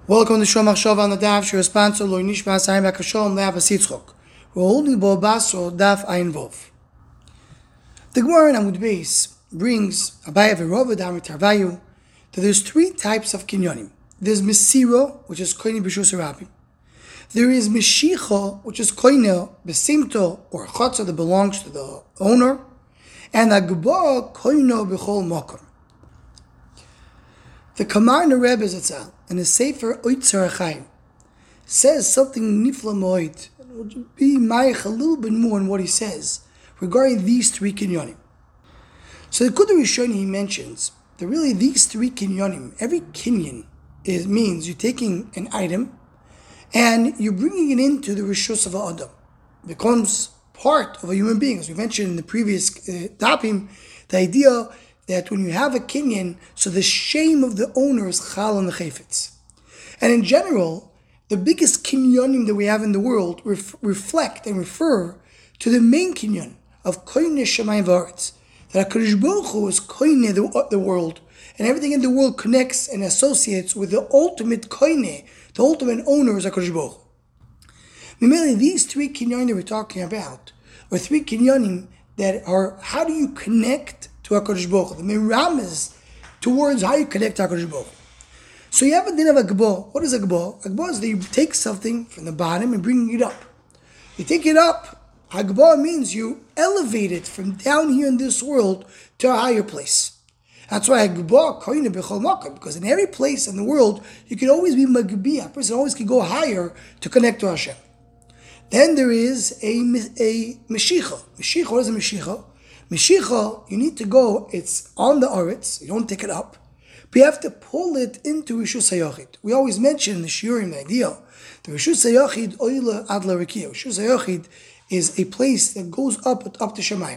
Welcome to Shom Achshav on the Daf. She responds to Lo Nishmas Haim Hakashom Le'Av Asitzchok. We're holding Bo Baso Daf Ayin Vov. The Gemara in Amud Beis brings Abaye V'Rova Damar Tarvayu that there's three types of kinyonim. There's Mesiro, which is Koine B'Shus Rabbi. There is Meshicha, which is Koine B'Simto or Chotza that belongs to the owner, and Agba Koine B'Chol Mokom. The Kamarna Rebbe Zatzal in his Sefer Oitzer HaChaim says something nifla moed. It will be mayach a little bit more on what he says regarding these three kinyonim. So the Kudah Rishoni he mentions that really these three kinyonim, every kinyon means you're taking an item and you're bringing it into the Rishus of Adam. It becomes part of a human being. As we mentioned in the previous dapim, the idea that when you have a kinyan, so the shame of the owner is chal on the chayfetz. And in general, the biggest kinyanim that we have in the world reflect and refer to the main kinyan of koine shemayim v'aretz. That HaKadosh Baruch Hu is koine the world, and everything in the world connects and associates with the ultimate koine, the ultimate owner is HaKadosh Baruch Hu. Mainly these three kinyanim that we're talking about are three kinyanim that are, how do you connect to HaKadosh Baruch Hu? The miram is towards how you connect to HaKadosh Baruch Hu. So you have a din of Agbo. What is Agbo? Agbo is that you take something from the bottom and bring it up. You take it up. Agbo means you elevate it from down here in this world to a higher place. That's why Agbo koine b'chol makom, because in every place in the world you can always be magbiya. A person always can go higher to connect to Hashem. Then there is a meshicha. Meshicha, what is a meshicha? Meshicha, you need to go, it's on the aretz, you don't take it up, but you have to pull it into Rishus HaYachid. We always mention in the shiurim the idea, the Rishus HaYachid, Oila Adla Rikiya. Rishus HaYachid is a place that goes up to Shemayim.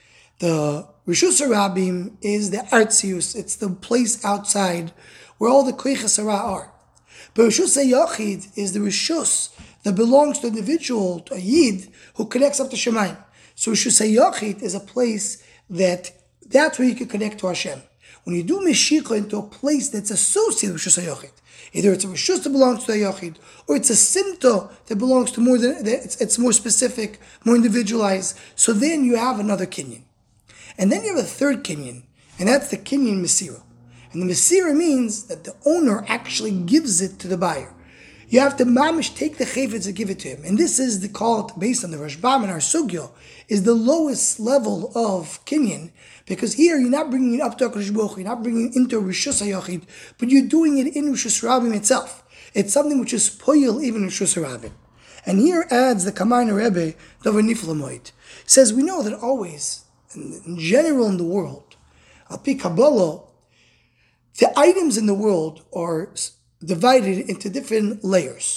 The Rishus HaRabim is the Artzius, it's the place outside where all the Koiches Hara are. But Rishus HaYachid is the Rishus that belongs to an individual, to a Yid, who connects up to Shemayim. So Rishus HaYachid is a place that's where you can connect to Hashem. When you do Meshicha into a place that's associated with Rishus HaYachid, either it's a Rishus that belongs to a Yachid, or it's a Simto that belongs to more than, it's more specific, more individualized, so then you have another kinyan. And then you have a third kinyan, and that's the kinyan Mesira. And the Mesira means that the owner actually gives it to the buyer. You have to mamish take the chayfetz and give it to him. And this is the call based on the Rashbam and our Sugyo, is the lowest level of kinyan, because here you're not bringing it up to HaKadosh Baruch Hu, you're not bringing it into Rishus HaYachid, but you're doing it in Rishus Rabim itself. It's something which is poyel even in Rishus Rabim. And here adds the Kamarna Rebbe, Dover Nifla Moed. Says, we know that always, in general in the world, Al Pi Kabbalah, the items in the world are divided into different layers.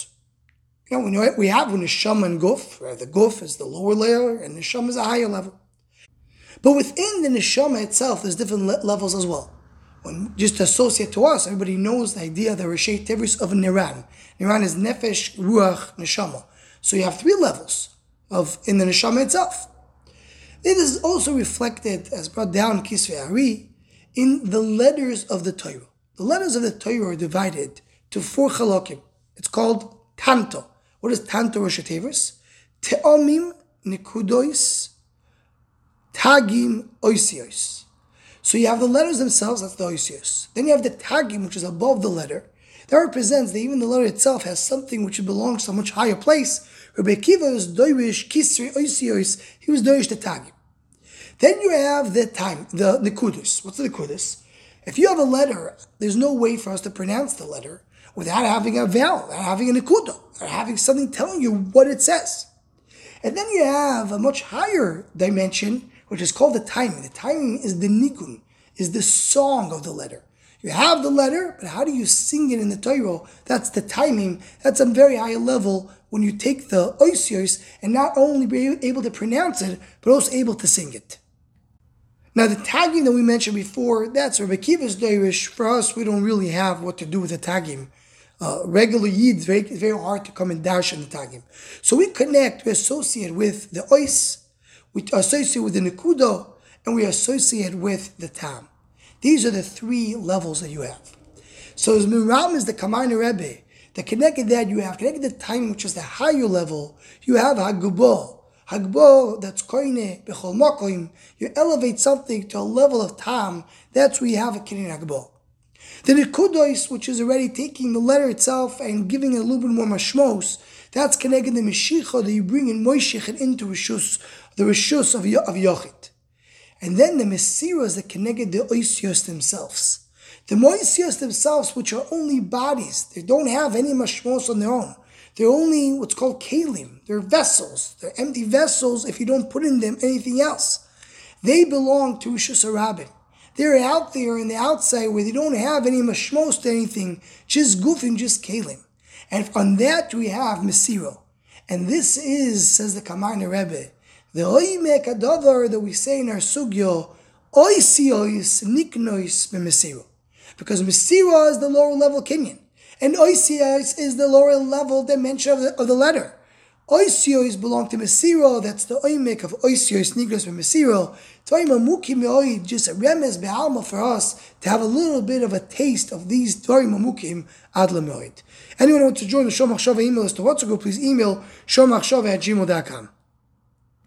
We have neshama and guf, where the guf is the lower layer and neshama is a higher level. But within the neshama itself, there's different levels as well. When just to associate to us, everybody knows the idea of the Reshei Tevis of Niran. Niran is nefesh, ruach, neshama. So you have three levels in the neshama itself. It is also reflected, as brought down in Kisvei Ari, in the letters of the Torah. The letters of the Torah are divided to four chalakim. It's called Tanto. What is Tanto Rosh Tevis? Te'omim Nekudois Tagim Oisios. So you have the letters themselves, that's the Oisios. Then you have the Tagim, which is above the letter. That represents that even the letter itself has something which belongs to a much higher place. Rabbi Akiva was Doirish Kisri Oisios, he was Doirish the Tagim. Then you have the Nekudos. What's the Nekudos? If you have a letter, there's no way for us to pronounce the letter without having a vowel, without having a nekuda, or having something telling you what it says. And then you have a much higher dimension, which is called the timing. The timing is the nigun, is the song of the letter. You have the letter, but how do you sing it in the Torah? That's the timing. That's a very high level when you take the oisios and not only be able to pronounce it, but also able to sing it. Now the tagging that we mentioned before, that's Rabbi Akiva's Doirish. For us, we don't really have what to do with the tagging. Regular Yid, it's very hard to come and dash in the tagim. So we connect, we associate with the ois, we associate with the nekudo, and we associate with the tam. These are the three levels that you have. So as Miram is the Kamarna Rebbe, The connected that you have, connected the time, which is the higher level, you have Hagbo. Hagbo, that's koine b'chol makoim. You elevate something to a level of tam. That's where you have a kinyan Hagbo. The Nekudos, which is already taking the letter itself and giving it a little bit more mashmos, that's connected the Meshicha that you bring in Moishech into Rishus, the Rishus of Yochid. And then the Mesira is that connected the Oisios themselves. The Moisios themselves, which are only bodies, they don't have any mashmos on their own. They're only what's called kalim. They're vessels. They're empty vessels if you don't put in them anything else. They belong to Rishus HaRabin. They're out there in the outside where they don't have any mashmos to anything, just gufim, just kalim. And on that we have Mesiro. And this is, says the Kamarna Rebbe, the oimek adavar that we say in our sugyo, oisiois niknois b'Mesiro. Because Mesiro is the lower level kinyan. And oisios is the lower level dimension of the letter. Oisios belong to Mesiro, that's the oimek of oisios niknois b'Mesiro. Just a remez be'alma for us to have a little bit of a taste of these dvarim amukim ad lemoid. Anyone who wants to join the Shomachshava email list to WhatsApp group, please email shomachshava@gmail.com.